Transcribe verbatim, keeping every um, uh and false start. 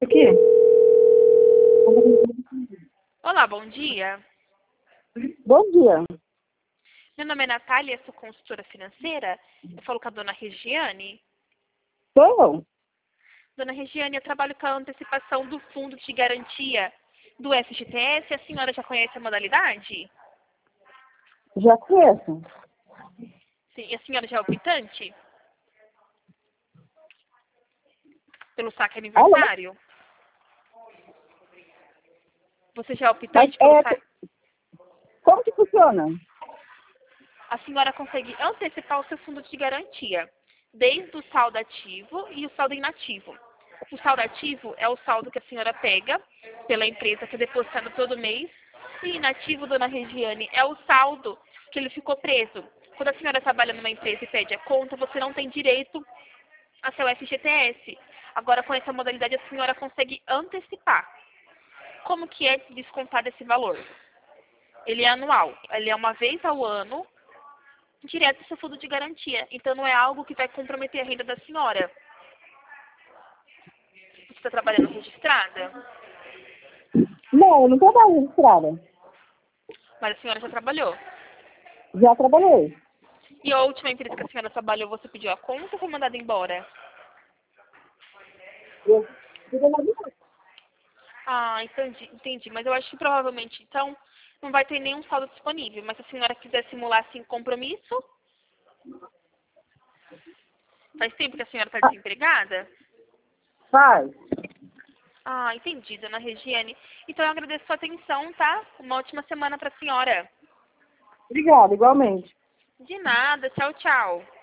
Aqui. Olá, bom dia. Bom dia. Meu nome é Natália, sou consultora financeira. Eu falo com a dona Regiane. Sou eu. Dona Regiane, eu trabalho com a antecipação do Fundo de Garantia do F G T S. A senhora já conhece a modalidade? Já conheço. Sim. E a senhora já é optante? Pelo saque Alô? aniversário? Você já é Mas optante pelo é, saque? como que funciona? A senhora consegue antecipar o seu fundo de garantia, desde o saldo ativo e o saldo inativo. O saldo ativo é o saldo que a senhora pega pela empresa que é depositado todo mês, e inativo, dona Regiane, é o saldo que ele ficou preso. Quando a senhora trabalha numa empresa e pede a conta, você não tem direito a seu F G T S. Agora, com essa modalidade, a senhora consegue antecipar. Como que é descontado esse valor? Ele é anual, ele é uma vez ao ano, direto do seu fundo de garantia. Então, não é algo que vai comprometer a renda da senhora. Você está trabalhando registrada? Não, eu não trabalho registrada. Mas a senhora já trabalhou. Já trabalhei. E a última empresa que a senhora trabalhou, você pediu a conta ou foi mandada embora? Eu fico na minha- Ah, entendi, entendi. Mas eu acho que provavelmente, então, não vai ter nenhum saldo disponível. Mas se a senhora quiser simular, assim, compromisso, faz tempo que a senhora está desempregada? Faz. Ah, entendi, dona Regiane. Então, eu agradeço a sua atenção, tá? Uma ótima semana para a senhora. Obrigada, igualmente. De nada. Tchau, tchau.